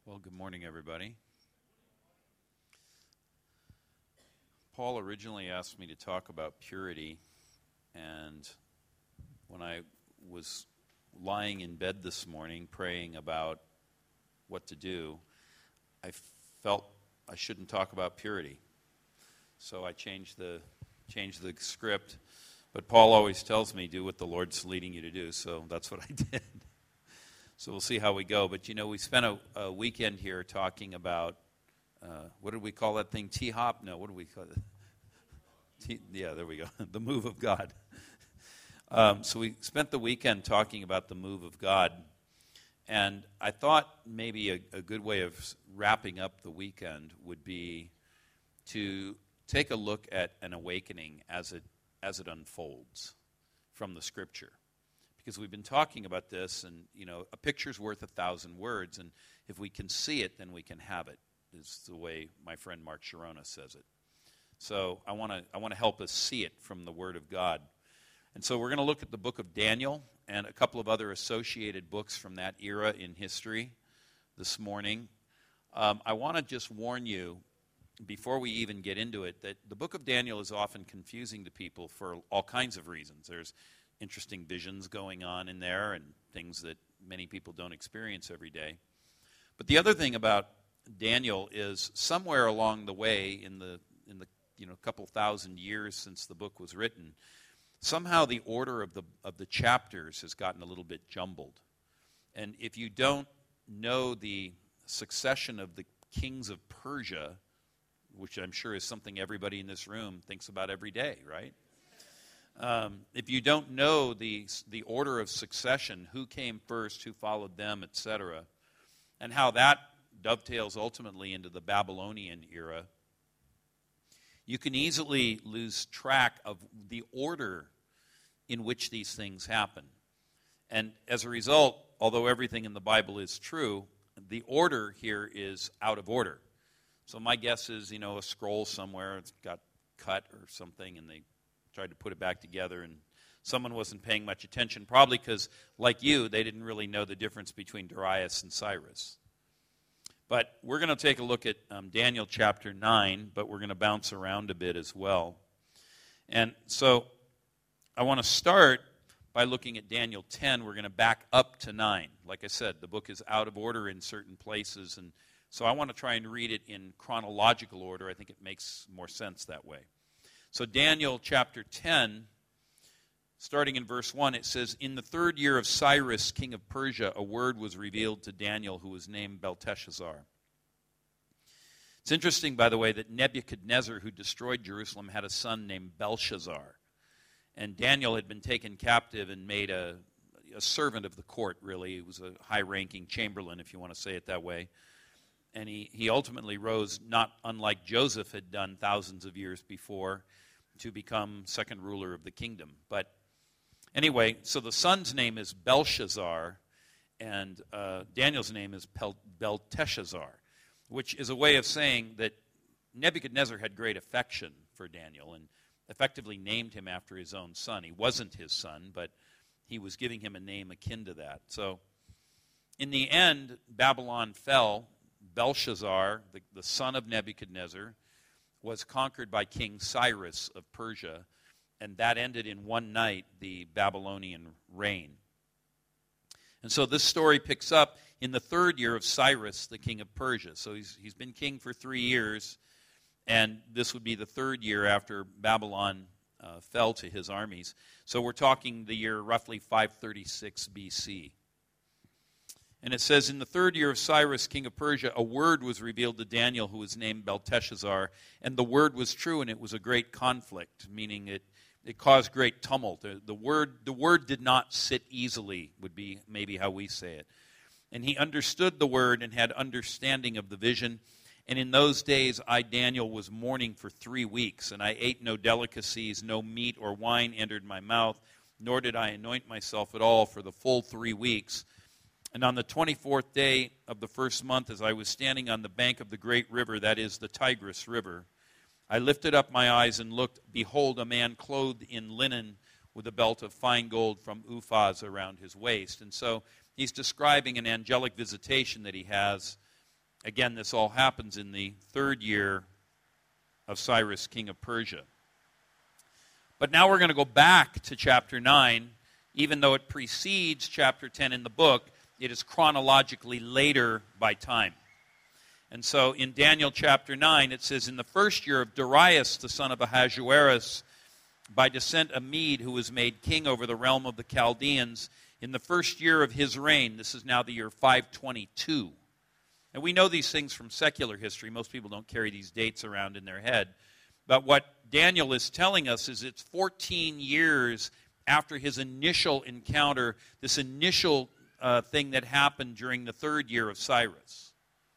Well, good morning, everybody. Paul originally asked me to talk about purity, and when I was lying in bed this morning praying about what to do, I felt I shouldn't talk about purity. So I changed the script, but Paul always tells me, do what the Lord's leading you to do, so that's what I did. So we'll see how we go. But, we spent a weekend here talking about, what did we call that thing? T-hop? No, what do we call it? Yeah, there we go. The move of God. So we spent the weekend talking about the move of God. And I thought maybe a good way of wrapping up the weekend would be to take a look at an awakening as it unfolds from the Scripture. Because we've been talking about this, and, a picture's worth 1,000 words, and if we can see it, then we can have it, is the way my friend Mark Sharona says it. So I want to help us see it from the Word of God. And so we're going to look at the book of Daniel and a couple of other associated books from that era in history this morning. I want to just warn you, before we even get into it, that the book of Daniel is often confusing to people for all kinds of reasons. There's interesting visions going on in there and things that many people don't experience every day. But the other thing about Daniel is somewhere along the way in the couple thousand years since the book was written, somehow the order of the chapters has gotten a little bit jumbled. And if you don't know the succession of the kings of Persia, which I'm sure is something everybody in this room thinks about every day, right? If you don't know the order of succession, who came first, who followed them, etc., and how that dovetails ultimately into the Babylonian era, you can easily lose track of the order in which these things happen. And as a result, although everything in the Bible is true, the order here is out of order. So my guess is, a scroll somewhere, it's got cut or something, and they tried to put it back together, and someone wasn't paying much attention, probably because, like you, they didn't really know the difference between Darius and Cyrus. But we're going to take a look at Daniel chapter 9, but we're going to bounce around a bit as well. And so I want to start by looking at Daniel 10. We're going to back up to 9. Like I said, the book is out of order in certain places, and so I want to try and read it in chronological order. I think it makes more sense that way. So Daniel chapter 10, starting in verse 1, it says, "In the 3rd year of Cyrus, king of Persia, a word was revealed to Daniel, who was named Belteshazzar." It's interesting, by the way, that Nebuchadnezzar, who destroyed Jerusalem, had a son named Belshazzar. And Daniel had been taken captive and made a servant of the court, really. He was a high-ranking chamberlain, if you want to say it that way. And he ultimately rose, not unlike Joseph had done thousands of years before, to become second ruler of the kingdom. But anyway, so the son's name is Belshazzar, and Daniel's name is Belteshazzar, which is a way of saying that Nebuchadnezzar had great affection for Daniel and effectively named him after his own son. He wasn't his son, but he was giving him a name akin to that. So in the end, Babylon fell. Belshazzar, the son of Nebuchadnezzar, was conquered by King Cyrus of Persia, and that ended in one night the Babylonian reign. And so this story picks up in the 3rd year of Cyrus, the king of Persia. So he's been king for 3 years, and this would be the 3rd year after Babylon fell to his armies. So we're talking the year roughly 536 BC. And it says, "In the 3rd year of Cyrus, king of Persia, a word was revealed to Daniel, who was named Belteshazzar. And the word was true, and it was a great conflict," meaning it caused great tumult. The word did not sit easily, would be maybe how we say it. "And he understood the word and had understanding of the vision. And in those days I, Daniel, was mourning for 3 weeks, and I ate no delicacies, no meat or wine entered my mouth, nor did I anoint myself at all for the full 3 weeks. And on the 24th day of the 1st month, as I was standing on the bank of the great river, that is the Tigris River, I lifted up my eyes and looked. Behold, a man clothed in linen with a belt of fine gold from Uphaz around his waist." And so he's describing an angelic visitation that he has Again, this all happens in the 3rd year of Cyrus, king of Persia. But now we're going to go back to chapter 9. Even though it precedes chapter 10 in the book, it is chronologically later by time. And so in Daniel chapter 9, it says, "In the 1st year of Darius, the son of Ahasuerus, by descent a Mede, who was made king over the realm of the Chaldeans, in the 1st year of his reign," this is now the year 522. And we know these things from secular history. Most people don't carry these dates around in their head. But what Daniel is telling us is it's 14 years after his initial encounter, this initial thing that happened during the 3rd year of Cyrus.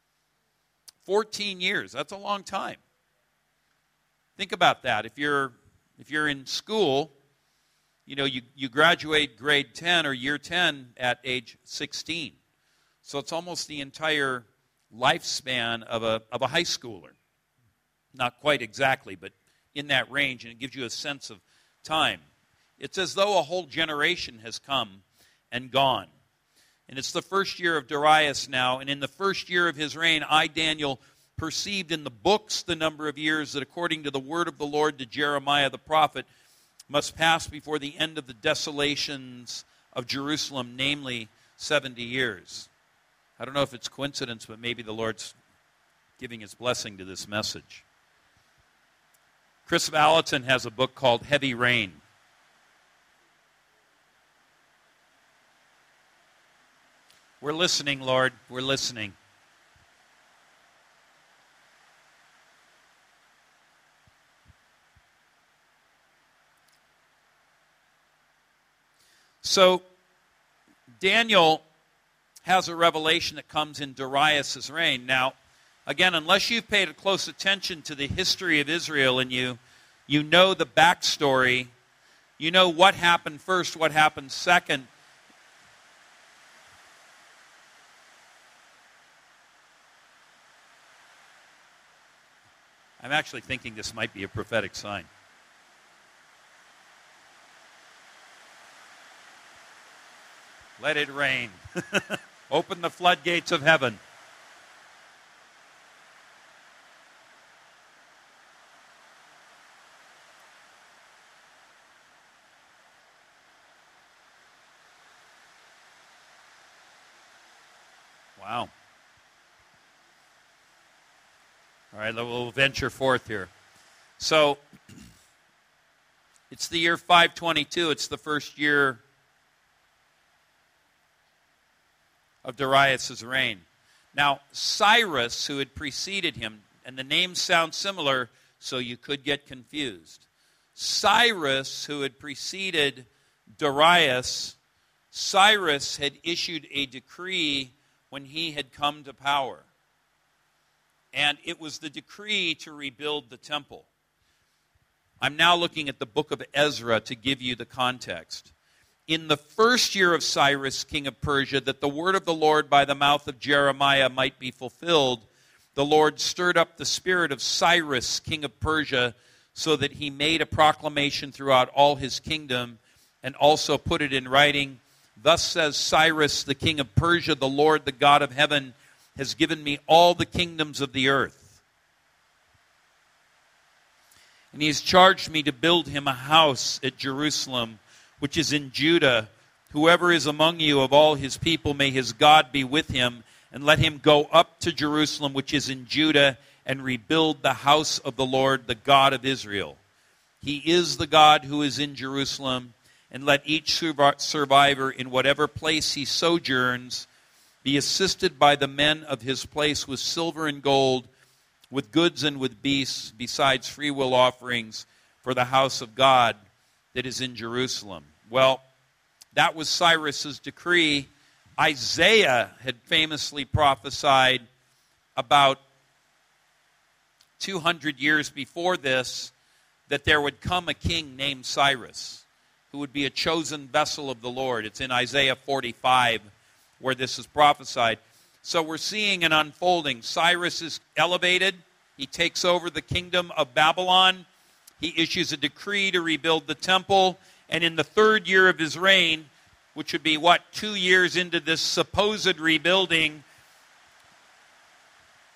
14 years, that's a long time. Think about that. If you're in school, you graduate grade 10 or year 10 at age 16. So it's almost the entire lifespan of a high schooler. Not quite exactly, but in that range, and it gives you a sense of time. It's as though a whole generation has come and gone. And it's the 1st year of Darius now, and in the 1st year of his reign, I, Daniel, perceived in the books the number of years that according to the word of the Lord to Jeremiah the prophet must pass before the end of the desolations of Jerusalem, namely 70 years. I don't know if it's coincidence, but maybe the Lord's giving his blessing to this message. Chris Valentin has a book called Heavy Rain. We're listening, Lord. We're listening. So, Daniel has a revelation that comes in Darius' reign. Now, again, unless you've paid close attention to the history of Israel and you know the backstory, you know what happened first, what happened second. I'm actually thinking this might be a prophetic sign. Let it rain. Open the floodgates of heaven. Wow. All right, we'll venture forth here. So, it's the year 522. It's the 1st year of Darius' reign. Now, Cyrus, who had preceded him, and the names sound similar, so you could get confused. Cyrus, who had preceded Darius, Cyrus had issued a decree when he had come to power. And it was the decree to rebuild the temple. I'm now looking at the book of Ezra to give you the context. In the 1st year of Cyrus, king of Persia, that the word of the Lord by the mouth of Jeremiah might be fulfilled, the Lord stirred up the spirit of Cyrus, king of Persia, so that he made a proclamation throughout all his kingdom and also put it in writing. Thus says Cyrus, the king of Persia, the Lord, the God of heaven, has given me all the kingdoms of the earth. And he has charged me to build him a house at Jerusalem, which is in Judah. Whoever is among you of all his people, may his God be with him, and let him go up to Jerusalem, which is in Judah, and rebuild the house of the Lord, the God of Israel. He is the God who is in Jerusalem, and let each survivor in whatever place he sojourns be assisted by the men of his place with silver and gold, with goods and with beasts, besides freewill offerings for the house of God that is in Jerusalem. Well, that was Cyrus's decree. Isaiah had famously prophesied about 200 years before this that there would come a king named Cyrus who would be a chosen vessel of the Lord. It's in Isaiah 45 where this is prophesied. So we're seeing an unfolding. Cyrus is elevated. He takes over the kingdom of Babylon. He issues a decree to rebuild the temple. And in the 3rd year of his reign, which would be, 2 years into this supposed rebuilding,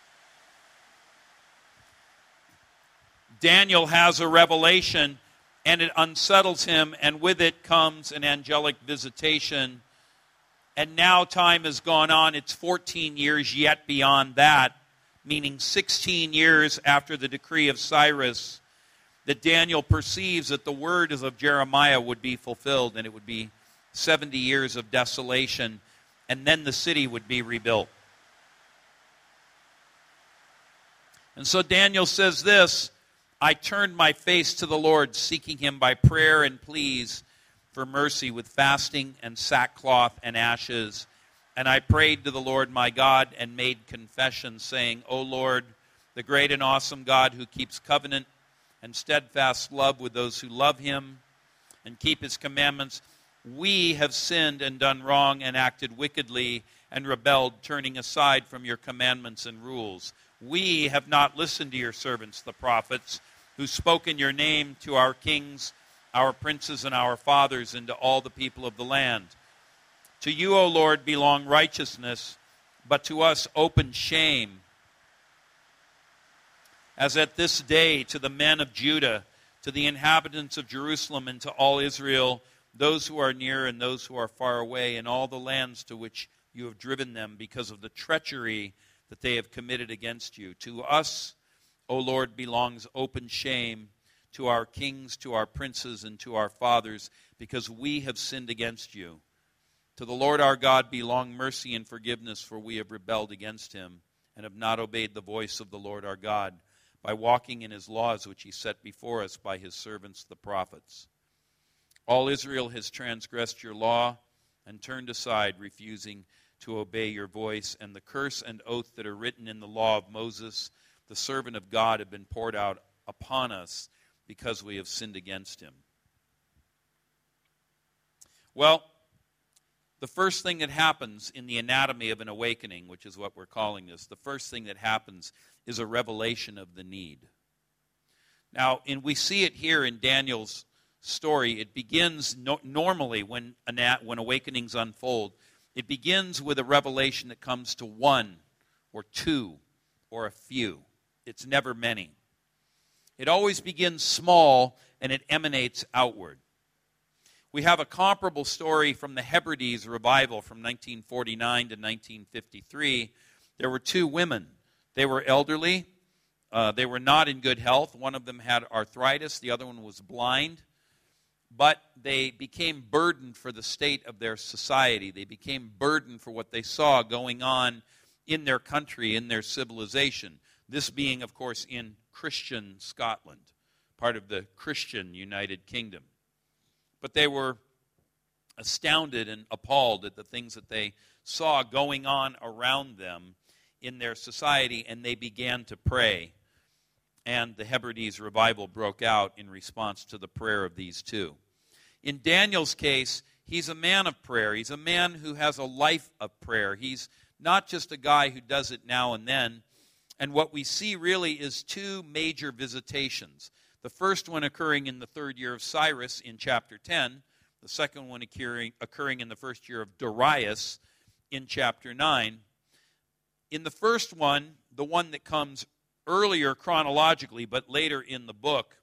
Daniel has a revelation, and it unsettles him, and with it comes an angelic visitation. And now time has gone on. It's 14 years yet beyond that, meaning 16 years after the decree of Cyrus, that Daniel perceives that the words of Jeremiah would be fulfilled, and it would be 70 years of desolation, and then the city would be rebuilt. And so Daniel says this, I turned my face to the Lord, seeking him by prayer and pleas for mercy with fasting and sackcloth and ashes. And I prayed to the Lord my God and made confession, saying, O Lord, the great and awesome God who keeps covenant and steadfast love with those who love him and keep his commandments, we have sinned and done wrong and acted wickedly and rebelled, turning aside from your commandments and rules. We have not listened to your servants, the prophets, who spoke in your name to our kings, our princes, and our fathers, and to all the people of the land. To you, O Lord, belong righteousness, but to us open shame. As at this day, to the men of Judah, to the inhabitants of Jerusalem, and to all Israel, those who are near and those who are far away, in all the lands to which you have driven them, because of the treachery that they have committed against you. To us, O Lord, belongs open shame, to our kings, to our princes, and to our fathers, because we have sinned against you. To the Lord our God belong mercy and forgiveness, for we have rebelled against him, and have not obeyed the voice of the Lord our God, by walking in his laws which he set before us by his servants the prophets. All Israel has transgressed your law and turned aside, refusing to obey your voice, and the curse and oath that are written in the law of Moses, the servant of God, have been poured out upon us because we have sinned against him. Well, the first thing that happens in the anatomy of an awakening, which is what we're calling this, the first thing that happens is a revelation of the need. Now, we see it here in Daniel's story. It begins normally when awakenings unfold. It begins with a revelation that comes to one or two or a few. It's never many. It always begins small and it emanates outward. We have a comparable story from the Hebrides revival from 1949 to 1953. There were two women. They were elderly. They were not in good health. One of them had arthritis. The other one was blind. But they became burdened for the state of their society. They became burdened for what they saw going on in their country, in their civilization. This being, of course, in Christian Scotland, part of the Christian United Kingdom. But they were astounded and appalled at the things that they saw going on around them in their society, and they began to pray. And the Hebrides revival broke out in response to the prayer of these two. In Daniel's case, he's a man of prayer. He's a man who has a life of prayer. He's not just a guy who does it now and then. And what we see really is two major visitations. The first one occurring in the third year of Cyrus in chapter 10. The second one occurring in the first year of Darius in chapter 9. In the first one, the one that comes earlier chronologically, but later in the book,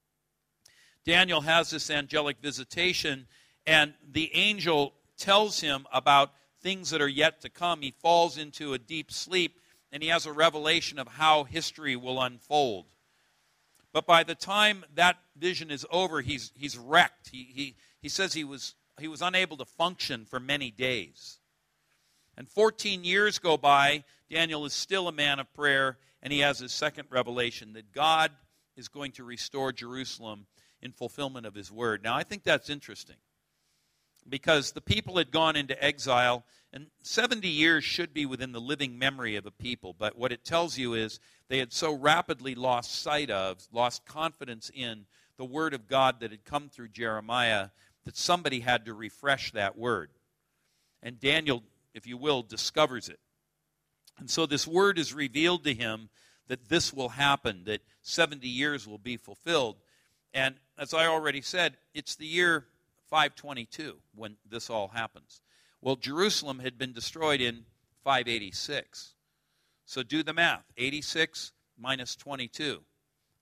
Daniel has this angelic visitation, and the angel tells him about things that are yet to come. He falls into a deep sleep, and he has a revelation of how history will unfold. But by the time that vision is over, he's wrecked. He says he was unable to function for many days. And 14 years go by. Daniel is still a man of prayer, and he has his second revelation that God is going to restore Jerusalem in fulfillment of his word. Now, I think that's interesting because the people had gone into exile, and 70 years should be within the living memory of a people. But what it tells you is they had so rapidly lost confidence in the word of God that had come through Jeremiah that somebody had to refresh that word. And Daniel, if you will, discovers it. And so this word is revealed to him that this will happen, that 70 years will be fulfilled. And as I already said, it's the year 522 when this all happens. Well, Jerusalem had been destroyed in 586. So do the math. 86 minus 22.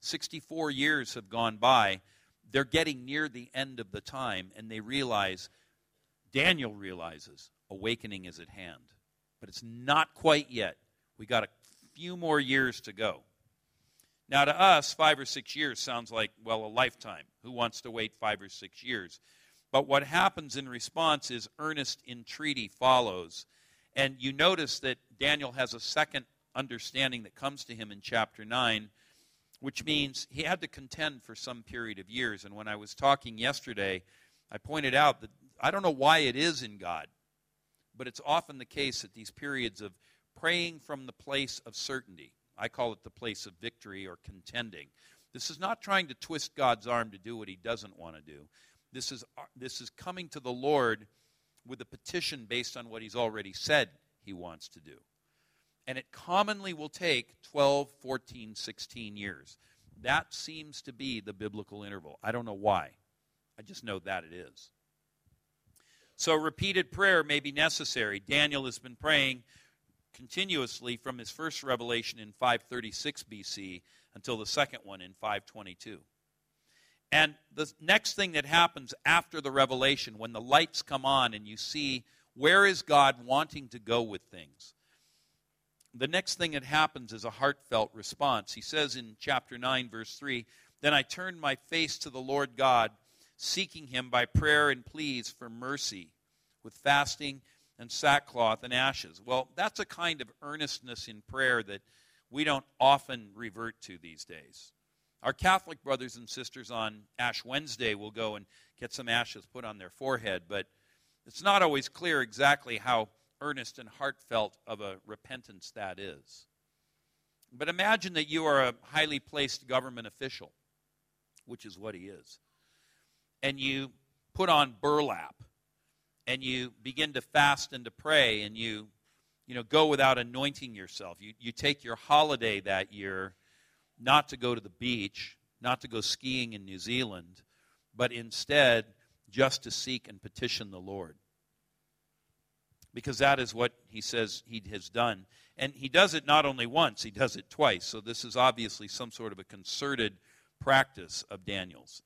64 years have gone by. They're getting near the end of the time, and they realize, Daniel realizes, awakening is at hand. But it's not quite yet. We got a few more years to go. Now to us, 5 or 6 years sounds like, well, a lifetime. Who wants to wait 5 or 6 years? But what happens in response is earnest entreaty follows. And you notice that Daniel has a second understanding that comes to him in chapter 9, which means he had to contend for some period of years. And when I was talking yesterday, I pointed out that I don't know why it is in God, but it's often the case that these periods of praying from the place of certainty, I call it the place of victory or contending. This is not trying to twist God's arm to do what he doesn't want to do. This is coming to the Lord with a petition based on what he's already said he wants to do. And it commonly will take 12, 14, 16 years. That seems to be the biblical interval. I don't know why. I just know that it is. So repeated prayer may be necessary. Daniel has been praying continuously from his first revelation in 536 BC until the second one in 522. And the next thing that happens after the revelation, when the lights come on and you see where is God wanting to go with things, the next thing that happens is a heartfelt response. He says in chapter 9, verse 3, "Then I turned my face to the Lord God, seeking him by prayer and pleas for mercy, with fasting and sackcloth and ashes." Well, that's a kind of earnestness in prayer that we don't often revert to these days. Our Catholic brothers and sisters on Ash Wednesday will go and get some ashes put on their forehead, but it's not always clear exactly how earnest and heartfelt of a repentance that is. But imagine that you are a highly placed government official, which is what he is, and you put on burlap, and you begin to fast and to pray, and you go without anointing yourself. You take your holiday that year not to go to the beach, not to go skiing in New Zealand, but instead just to seek and petition the Lord. Because that is what he says he has done. And he does it not only once, he does it twice. So this is obviously some sort of a concerted practice of Daniel's.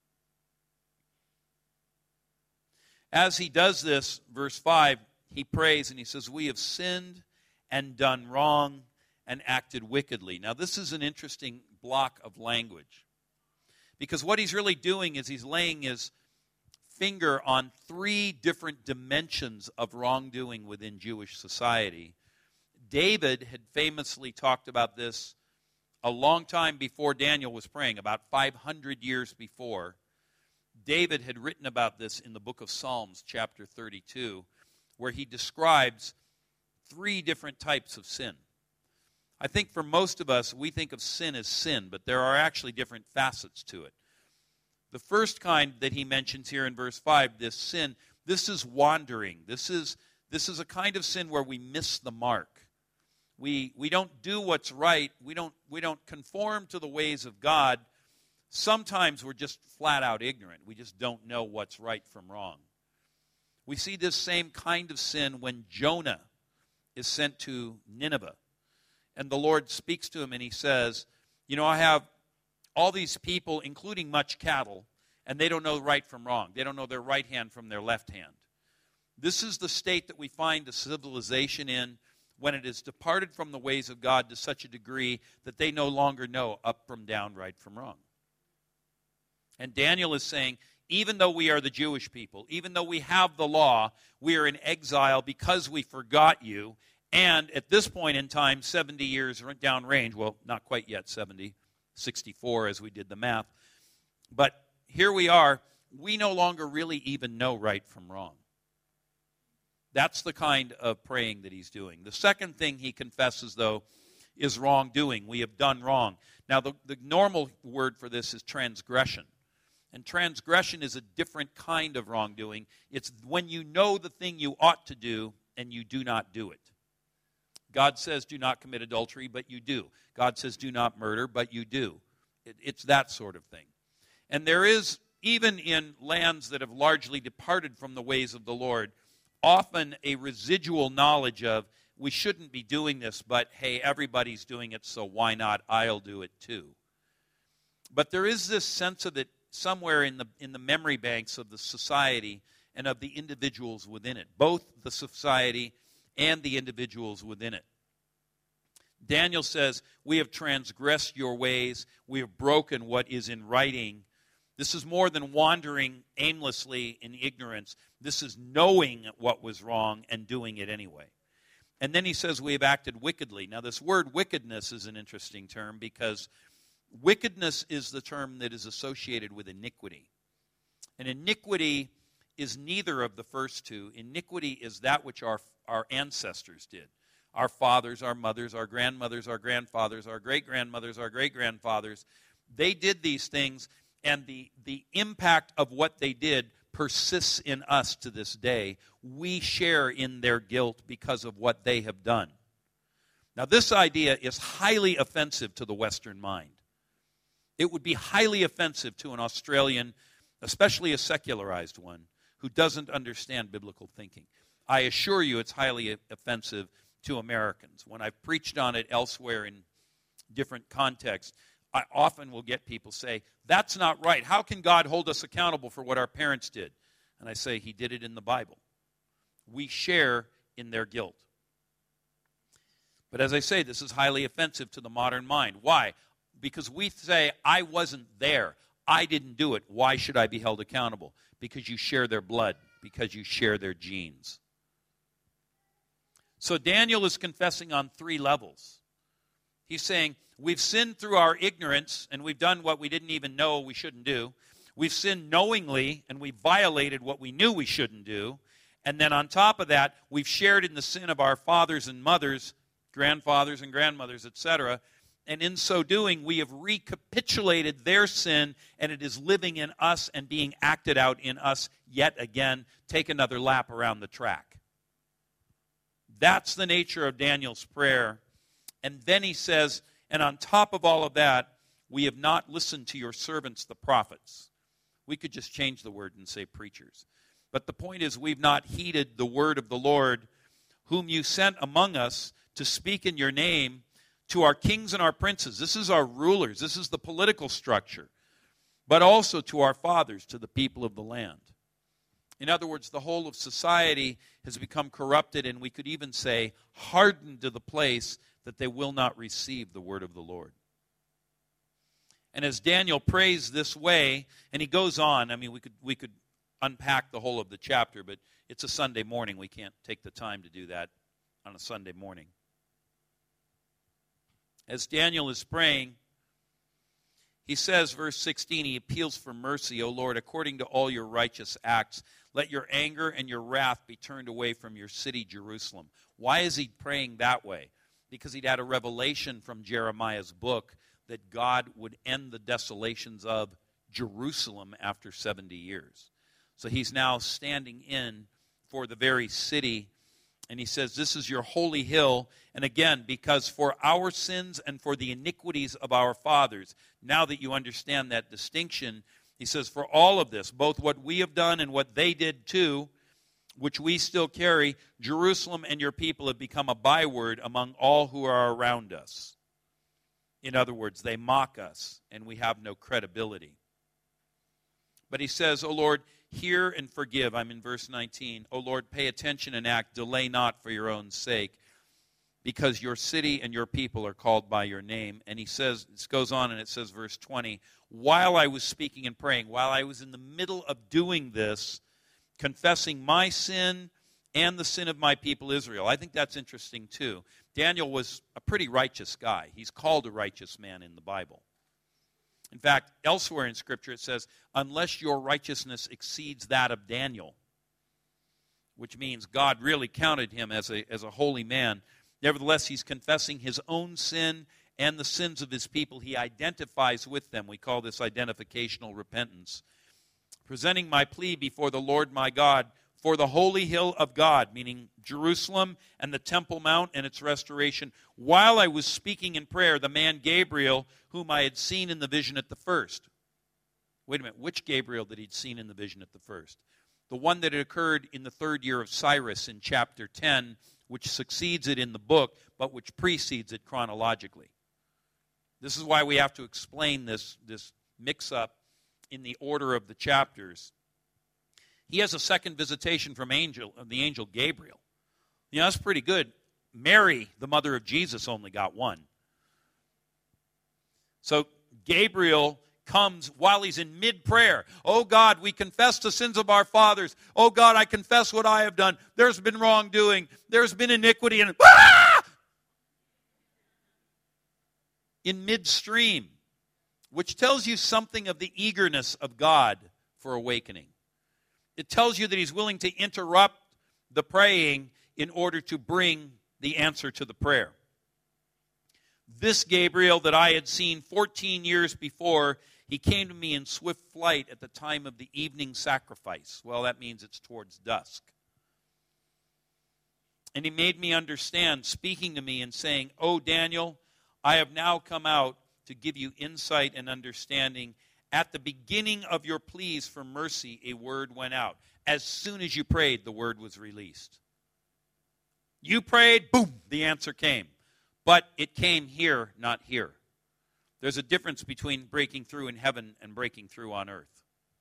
As he does this, verse 5, he prays and he says, "We have sinned and done wrong and acted wickedly." Now this is an interesting block of language. Because what he's really doing is he's laying his finger on 3 different dimensions of wrongdoing within Jewish society. David had famously talked about this a long time before Daniel was praying, about 500 years before. David had written about this in the book of Psalms, chapter 32, where he describes 3 different types of sin. I think for most of us, we think of sin as sin, but there are actually different facets to it. The first kind that he mentions here in verse 5, this sin, this is wandering. This is a kind of sin where we miss the mark. We don't do what's right. We don't conform to the ways of God. Sometimes we're just flat out ignorant. We just don't know what's right from wrong. We see this same kind of sin when Jonah is sent to Nineveh. And the Lord speaks to him and he says, I have all these people, including much cattle, and they don't know right from wrong. They don't know their right hand from their left hand. This is the state that we find the civilization in when it has departed from the ways of God to such a degree that they no longer know up from down, right from wrong. And Daniel is saying, even though we are the Jewish people, even though we have the law, we are in exile because we forgot you. And at this point in time, 70 years downrange, well, not quite yet 70, 64 as we did the math. But here we are, we no longer really even know right from wrong. That's the kind of praying that he's doing. The second thing he confesses, though, is wrongdoing. We have done wrong. Now, the normal word for this is transgression. And transgression is a different kind of wrongdoing. It's when you know the thing you ought to do and you do not do it. God says do not commit adultery, but you do. God says do not murder, but you do. It's that sort of thing. And there is, even in lands that have largely departed from the ways of the Lord, often a residual knowledge of, we shouldn't be doing this, but hey, everybody's doing it, so why not? I'll do it too. But there is this sense of it somewhere in the memory banks of the society and of the individuals within it, both the society and the individuals within it. Daniel says, we have transgressed your ways, we have broken what is in writing. This is more than wandering aimlessly in ignorance. This is knowing what was wrong and doing it anyway. And then he says we have acted wickedly. Now this word wickedness is an interesting term because wickedness is the term that is associated with iniquity. And iniquity is neither of the first two. Iniquity is that which our ancestors did. Our fathers, our mothers, our grandmothers, our grandfathers, our great-grandmothers, our great-grandfathers. They did these things, and the impact of what they did persists in us to this day. We share in their guilt because of what they have done. Now, this idea is highly offensive to the Western mind. It would be highly offensive to an Australian, especially a secularized one, who doesn't understand biblical thinking. I assure you it's highly offensive to Americans. When I've preached on it elsewhere in different contexts, I often will get people say, that's not right. How can God hold us accountable for what our parents did? And I say, he did it in the Bible. We share in their guilt. But as I say, this is highly offensive to the modern mind. Why? Because we say, I wasn't there. I didn't do it. Why should I be held accountable? Because you share their blood, because you share their genes. So Daniel is confessing on three levels. He's saying, we've sinned through our ignorance, and we've done what we didn't even know we shouldn't do. We've sinned knowingly, and we've violated what we knew we shouldn't do. And then on top of that, we've shared in the sin of our fathers and mothers, grandfathers and grandmothers, etc. And in so doing, we have recapitulated their sin, and it is living in us and being acted out in us yet again. Take another lap around the track. That's the nature of Daniel's prayer. And then he says, and on top of all of that, we have not listened to your servants, the prophets. We could just change the word and say preachers. But the point is, we've not heeded the word of the Lord, whom you sent among us to speak in your name to our kings and our princes. This is our rulers. This is the political structure. But also to our fathers, to the people of the land. In other words, the whole of society has become corrupted, and we could even say hardened to the place that they will not receive the word of the Lord. And as Daniel prays this way, and he goes on, I mean, we could unpack the whole of the chapter, but it's a Sunday morning. We can't take the time to do that on a Sunday morning. As Daniel is praying, he says, verse 16, he appeals for mercy, O Lord, according to all your righteous acts. Let your anger and your wrath be turned away from your city, Jerusalem. Why is he praying that way? Because he'd had a revelation from Jeremiah's book that God would end the desolations of Jerusalem after 70 years. So he's now standing in for the very city, and he says, this is your holy hill. And again, because for our sins and for the iniquities of our fathers, now that you understand that distinction, he says, for all of this, both what we have done and what they did too, which we still carry, Jerusalem and your people have become a byword among all who are around us. In other words, they mock us, and we have no credibility. But he says, O Lord, hear and forgive. I'm in verse 19. O Lord, pay attention and act. Delay not for your own sake, because your city and your people are called by your name. And he says, this goes on, and it says, verse 20, while I was speaking and praying, while I was in the middle of doing this, confessing my sin and the sin of my people Israel. I think that's interesting too. Daniel was a pretty righteous guy. He's called a righteous man in the Bible. In fact, elsewhere in Scripture it says, unless your righteousness exceeds that of Daniel, which means God really counted him as a holy man. Nevertheless, he's confessing his own sin and the sins of his people. He identifies with them. We call this identificational repentance. Presenting my plea before the Lord my God for the holy hill of God, meaning Jerusalem and the Temple Mount and its restoration. While I was speaking in prayer, the man Gabriel, whom I had seen in the vision at the first. Wait a minute, which Gabriel that he'd seen in the vision at the first? The one that had occurred in the 3rd year of Cyrus in chapter 10, which succeeds it in the book, but which precedes it chronologically. This is why we have to explain this mix-up in the order of the chapters. He has a second visitation from the angel Gabriel. You know, that's pretty good. Mary, the mother of Jesus, only got one. So Gabriel comes while he's in mid-prayer. Oh God, we confess the sins of our fathers. Oh God, I confess what I have done. There's been wrongdoing. There's been iniquity. And in midstream, which tells you something of the eagerness of God for awakening. It tells you that he's willing to interrupt the praying in order to bring the answer to the prayer. This Gabriel that I had seen 14 years before, he came to me in swift flight at the time of the evening sacrifice. Well, that means it's towards dusk. And he made me understand, speaking to me and saying, "Oh, Daniel, I have now come out to give you insight and understanding. At the beginning of your pleas for mercy, a word went out." As soon as you prayed, the word was released. You prayed, boom, the answer came. But it came here, not here. There's a difference between breaking through in heaven and breaking through on earth.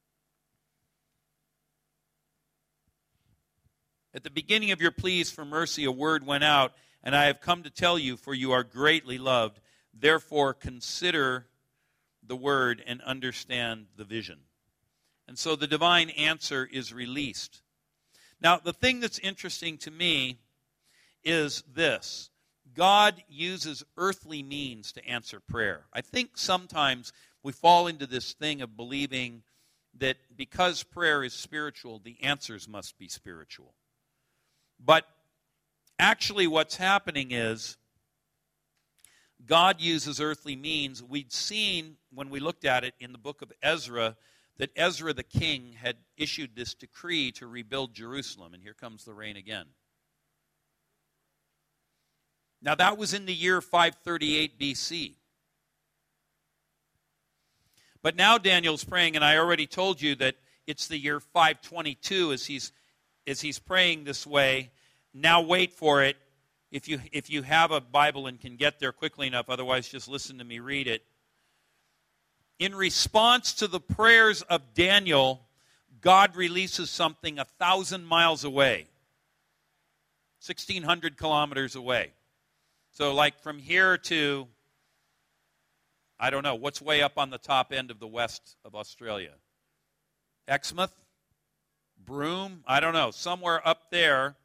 At the beginning of your pleas for mercy, a word went out, and I have come to tell you, for you are greatly loved. Therefore, consider the word and understand the vision. And so the divine answer is released. Now, the thing that's interesting to me is this. God uses earthly means to answer prayer. I think sometimes we fall into this thing of believing that because prayer is spiritual, the answers must be spiritual. But actually what's happening is God uses earthly means. We'd seen, when we looked at it in the book of Ezra, that Ezra the king had issued this decree to rebuild Jerusalem. And here comes the rain again. Now that was in the year 538 BC. But now Daniel's praying, and I already told you that it's the year 522 as he's praying this way. Now wait for it. If you have a Bible and can get there quickly enough, otherwise just listen to me read it. In response to the prayers of Daniel, God releases something 1,000 miles away, 1,600 kilometers away. So like from here to, I don't know, what's way up on the top end of the west of Australia? Exmouth? Broome? I don't know, somewhere up there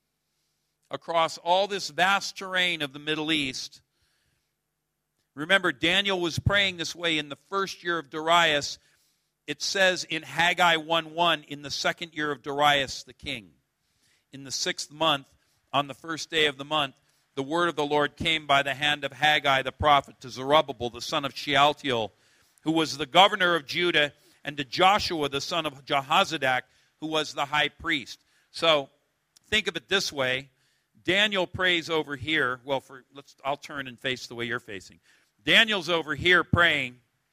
across all this vast terrain of the Middle East. Remember, Daniel was praying this way in the first year of Darius. It says in Haggai 1:1, in the second year of Darius the king. In the 6th month, on the first day of the month, the word of the Lord came by the hand of Haggai the prophet to Zerubbabel, the son of Shealtiel, who was the governor of Judah, and to Joshua, the son of Jehozadak, who was the high priest. So, think of it this way. Daniel prays over here. Well, I'll turn and face the way you're facing. Daniel's over here praying.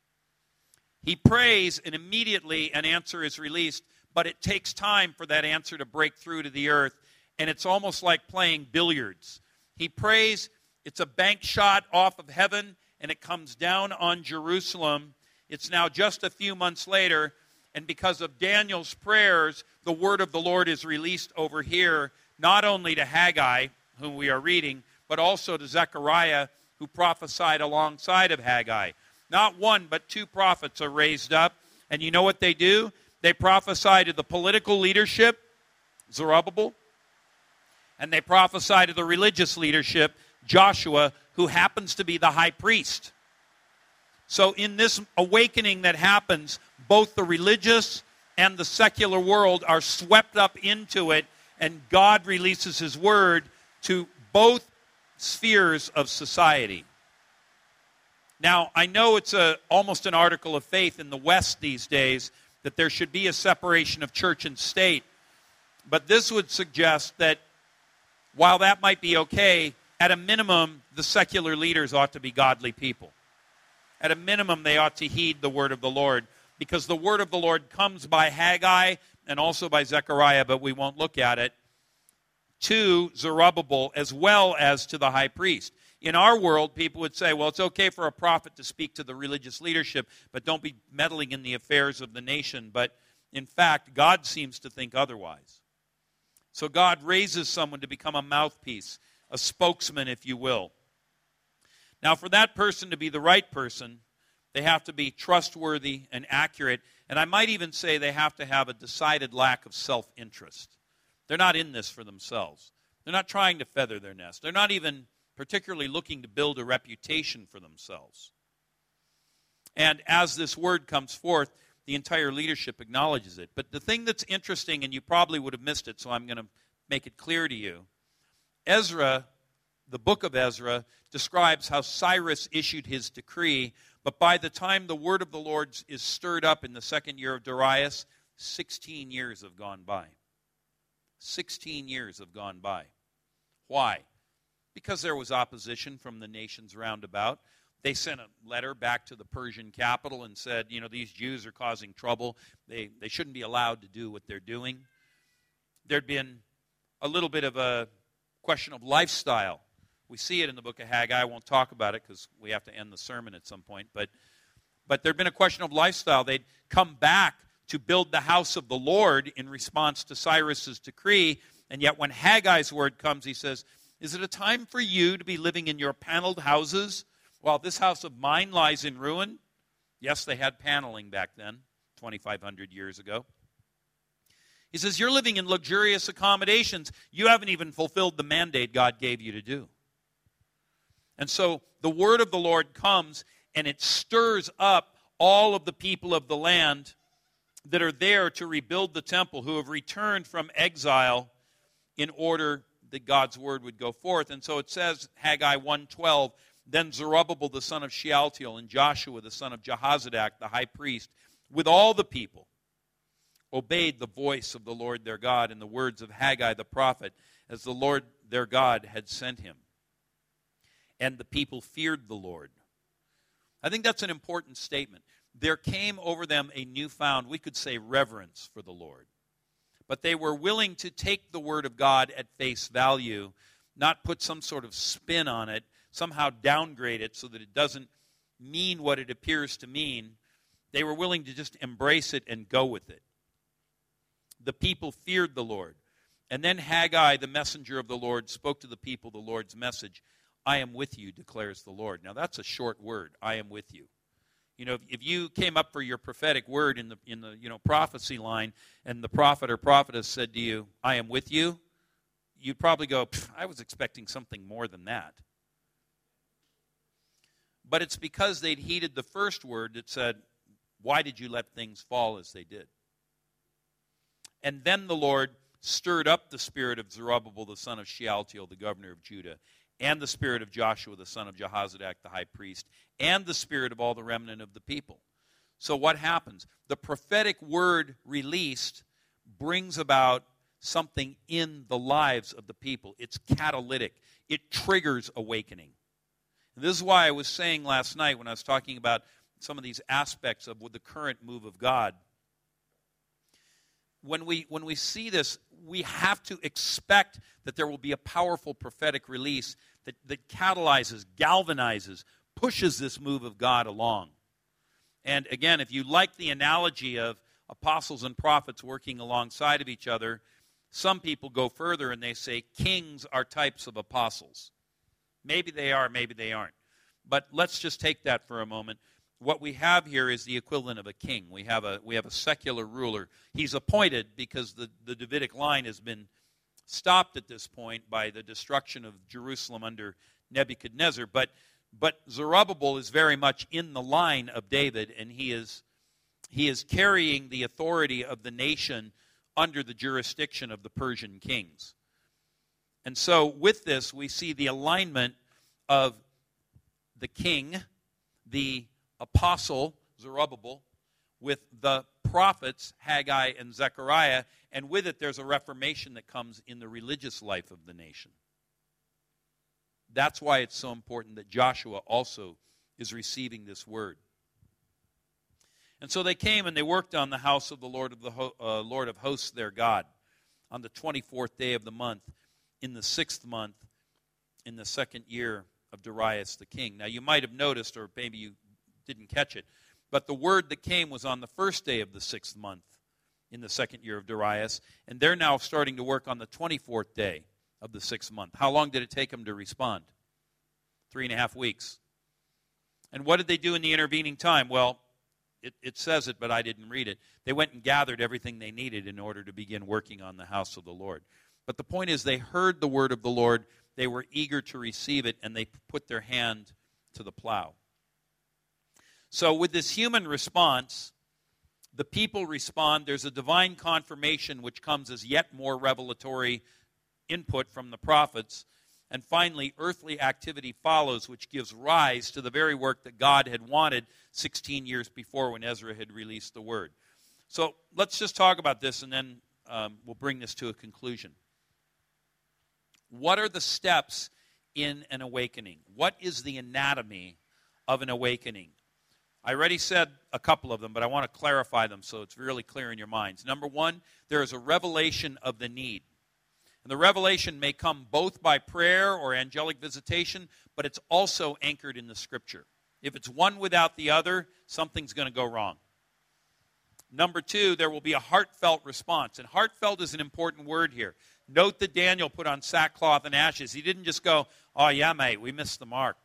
He prays, and immediately an answer is released, but it takes time for that answer to break through to the earth, and it's almost like playing billiards. He prays, it's a bank shot off of heaven, and it comes down on Jerusalem. It's now just a few months later, and because of Daniel's prayers, the word of the Lord is released over here, not only to Haggai, whom we are reading, but also to Zechariah, who prophesied alongside of Haggai. Not one, but 2 prophets are raised up, and you know what they do? They prophesy to the political leadership, Zerubbabel, and they prophesy to the religious leadership, Joshua, who happens to be the high priest. So in this awakening that happens, both the religious and the secular world are swept up into it, and God releases his word to both spheres of society. Now, I know it's almost an article of faith in the West these days that there should be a separation of church and state, but this would suggest that while that might be okay, at a minimum, the secular leaders ought to be godly people. At a minimum, they ought to heed the word of the Lord, because the word of the Lord comes by Haggai and also by Zechariah, but we won't look at it, to Zerubbabel as well as to the high priest. In our world, people would say, well, it's okay for a prophet to speak to the religious leadership, but don't be meddling in the affairs of the nation. But in fact, God seems to think otherwise. So God raises someone to become a mouthpiece, a spokesman, if you will. Now, for that person to be the right person, they have to be trustworthy and accurate. And I might even say they have to have a decided lack of self-interest. They're not in this for themselves. They're not trying to feather their nest. They're not even particularly looking to build a reputation for themselves. And as this word comes forth, the entire leadership acknowledges it. But the thing that's interesting, and you probably would have missed it, so I'm going to make it clear to you, Ezra, the book of Ezra, describes how Cyrus issued his decree, but by the time the word of the Lord is stirred up in the second year of Darius, 16 years have gone by. 16 years have gone by. Why? Because there was opposition from the nations round about. They sent a letter back to the Persian capital and said, these Jews are causing trouble. They shouldn't be allowed to do what they're doing. There'd been a little bit of a question of lifestyle. We see it in the book of Haggai. I won't talk about it because we have to end the sermon at some point. But there'd been a question of lifestyle. They'd come back to build the house of the Lord in response to Cyrus's decree. And yet when Haggai's word comes, he says, is it a time for you to be living in your paneled houses while this house of mine lies in ruin? Yes, they had paneling back then, 2,500 years ago. He says, you're living in luxurious accommodations. You haven't even fulfilled the mandate God gave you to do. And so the word of the Lord comes, and it stirs up all of the people of the land that are there to rebuild the temple, who have returned from exile in order that God's word would go forth. And so it says, Haggai 1:12, then Zerubbabel the son of Shealtiel and Joshua the son of Jehozadak the high priest, with all the people, obeyed the voice of the Lord their God and the words of Haggai the prophet, as the Lord their God had sent him. And the people feared the Lord. I think that's an important statement. There came over them a newfound, we could say, reverence for the Lord. But they were willing to take the word of God at face value, not put some sort of spin on it, somehow downgrade it so that it doesn't mean what it appears to mean. They were willing to just embrace it and go with it. The people feared the Lord. And then Haggai, the messenger of the Lord, spoke to the people the Lord's message. I am with you, declares the Lord. Now that's a short word, I am with you. If you came up for your prophetic word in the prophecy line, and the prophet or prophetess said to you, I am with you, you'd probably go, I was expecting something more than that. But it's because they'd heeded the first word that said, why did you let things fall as they did? And then the Lord stirred up the spirit of Zerubbabel, the son of Shealtiel, the governor of Judah, and the spirit of Joshua, the son of Jehozadak, the high priest, and the spirit of all the remnant of the people. So what happens? The prophetic word released brings about something in the lives of the people. It's catalytic. It triggers awakening. And this is why I was saying last night when I was talking about some of these aspects of the current move of God. When we see this, we have to expect that there will be a powerful prophetic release that catalyzes, galvanizes, pushes this move of God along. And again, if you like the analogy of apostles and prophets working alongside of each other, some people go further and they say kings are types of apostles. Maybe they are, maybe they aren't. But let's just take that for a moment. What we have here is the equivalent of a king. We have a secular ruler. He's appointed because the Davidic line has been stopped at this point by the destruction of Jerusalem under Nebuchadnezzar. But Zerubbabel is very much in the line of David, and he is carrying the authority of the nation under the jurisdiction of the Persian kings. And so with this, we see the alignment of the king, the apostle, Zerubbabel, with the prophets, Haggai and Zechariah, and with it there's a reformation that comes in the religious life of the nation. That's why it's so important that Joshua also is receiving this word. And so they came and they worked on the house of the Lord of hosts, their God, on the 24th day of the month, in the 6th month, in the second year of of Darius the king. Now you might have noticed, or maybe you didn't catch it, but the word that came was on the first day of the 6th month in the 2nd year of Darius, and they're now starting to work on the 24th day of the 6th month. How long did it take them to respond? 3.5 weeks. And what did they do in the intervening time? Well, it says it, but I didn't read it. They went and gathered everything they needed in order to begin working on the house of the Lord. But the point is, they heard the word of the Lord, they were eager to receive it, and they put their hand to the plow. So with this human response, the people respond. There's a divine confirmation which comes as yet more revelatory input from the prophets. And finally, earthly activity follows, which gives rise to the very work that God had wanted 16 years before when Ezra had released the word. So let's just talk about this, and then we'll bring this to a conclusion. What are the steps in an awakening? What is the anatomy of an awakening? I already said a couple of them, but I want to clarify them so it's really clear in your minds. Number one, there is a revelation of the need. And the revelation may come both by prayer or angelic visitation, but it's also anchored in the Scripture. If it's one without the other, something's going to go wrong. Number two, there will be a heartfelt response. And heartfelt is an important word here. Note that Daniel put on sackcloth and ashes. He didn't just go, "Oh, yeah, mate, we missed the mark.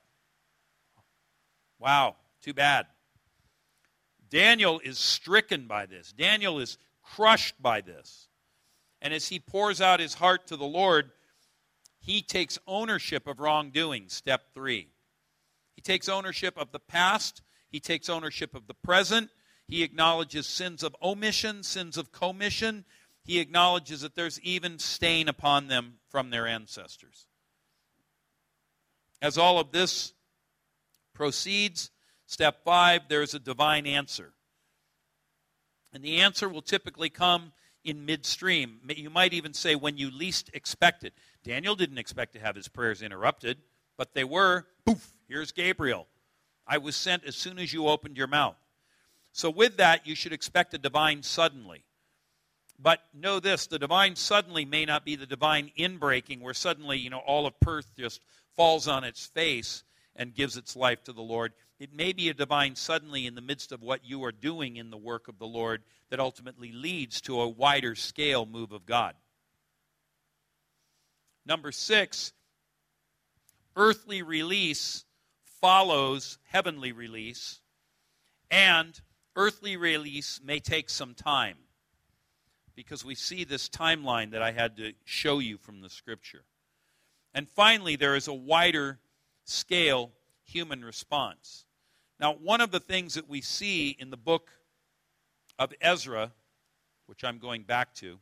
Wow, too bad." Daniel is stricken by this. Daniel is crushed by this. And as he pours out his heart to the Lord, he takes ownership of wrongdoing, step 3. He takes ownership of the past. He takes ownership of the present. He acknowledges sins of omission, sins of commission. He acknowledges that there's even stain upon them from their ancestors. As all of this proceeds, step 5, there's a divine answer. And the answer will typically come in midstream. You might even say when you least expect it. Daniel didn't expect to have his prayers interrupted, but they were. Poof, here's Gabriel. I was sent as soon as you opened your mouth. So with that, you should expect a divine suddenly. But know this, the divine suddenly may not be the divine inbreaking where suddenly, all of Perth just falls on its face and gives its life to the Lord. It may be a divine suddenly in the midst of what you are doing in the work of the Lord that ultimately leads to a wider scale move of God. Number 6, earthly release follows heavenly release, and earthly release may take some time because we see this timeline that I had to show you from the Scripture. And finally, there is a wider scale human response. Now, one of the things that we see in the book of Ezra, which I'm going back to,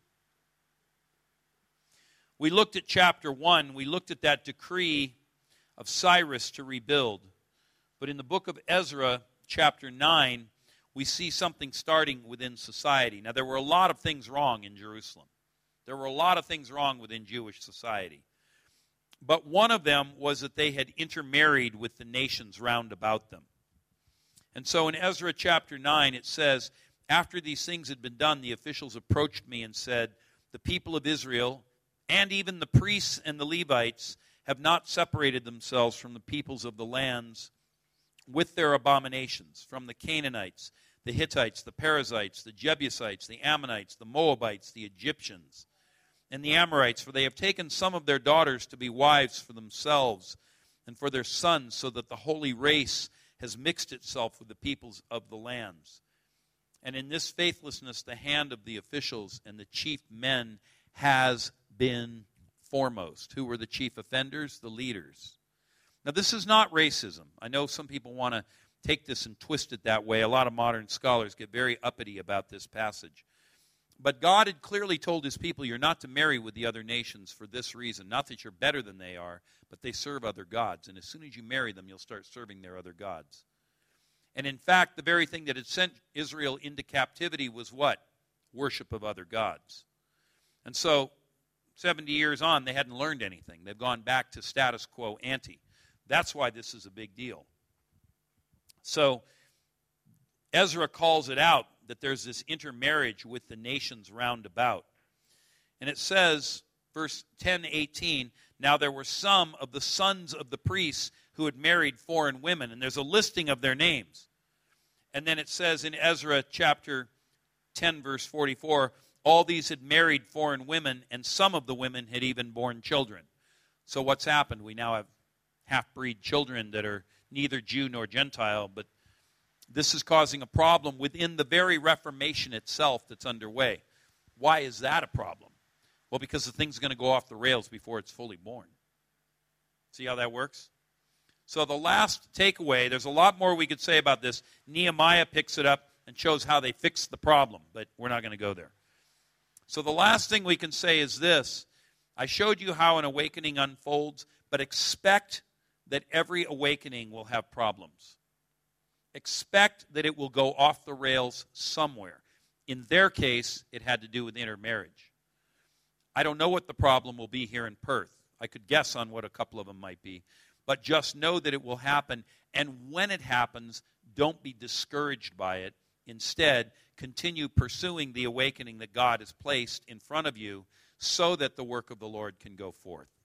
we looked at chapter 1, we looked at that decree of Cyrus to rebuild. But in the book of Ezra, chapter 9, we see something starting within society. Now, there were a lot of things wrong in Jerusalem. There were a lot of things wrong within Jewish society. But one of them was that they had intermarried with the nations round about them. And so in Ezra chapter 9, it says, "After these things had been done, the officials approached me and said, 'The people of Israel, and even the priests and the Levites, have not separated themselves from the peoples of the lands with their abominations, from the Canaanites, the Hittites, the Perizzites, the Jebusites, the Ammonites, the Moabites, the Egyptians, and the Amorites, for they have taken some of their daughters to be wives for themselves and for their sons, so that the holy race has mixed itself with the peoples of the lands. And in this faithlessness, the hand of the officials and the chief men has been foremost.'" Who were the chief offenders? The leaders. Now, this is not racism. I know some people want to take this and twist it that way. A lot of modern scholars get very uppity about this passage. But God had clearly told his people, you're not to marry with the other nations for this reason. Not that you're better than they are, but they serve other gods. And as soon as you marry them, you'll start serving their other gods. And in fact, the very thing that had sent Israel into captivity was what? Worship of other gods. And so, 70 years on, they hadn't learned anything. They've gone back to status quo ante. That's why this is a big deal. So, Ezra calls it out that there's this intermarriage with the nations round about. And it says, verse 10-18, "Now there were some of the sons of the priests who had married foreign women, and there's a listing of their names. And then it says in Ezra chapter 10, verse 44, all these had married foreign women, and some of the women had even borne children. So what's happened? We now have half-breed children that are neither Jew nor Gentile, but this is causing a problem within the very Reformation itself that's underway. Why is that a problem? Well, because the thing's going to go off the rails before it's fully born. See how that works? So the last takeaway, there's a lot more we could say about this. Nehemiah picks it up and shows how they fixed the problem, but we're not going to go there. So the last thing we can say is this. I showed you how an awakening unfolds, but expect that every awakening will have problems. Expect that it will go off the rails somewhere. In their case, it had to do with intermarriage. I don't know what the problem will be here in Perth. I could guess on what a couple of them might be. But just know that it will happen. And when it happens, don't be discouraged by it. Instead, continue pursuing the awakening that God has placed in front of you so that the work of the Lord can go forth.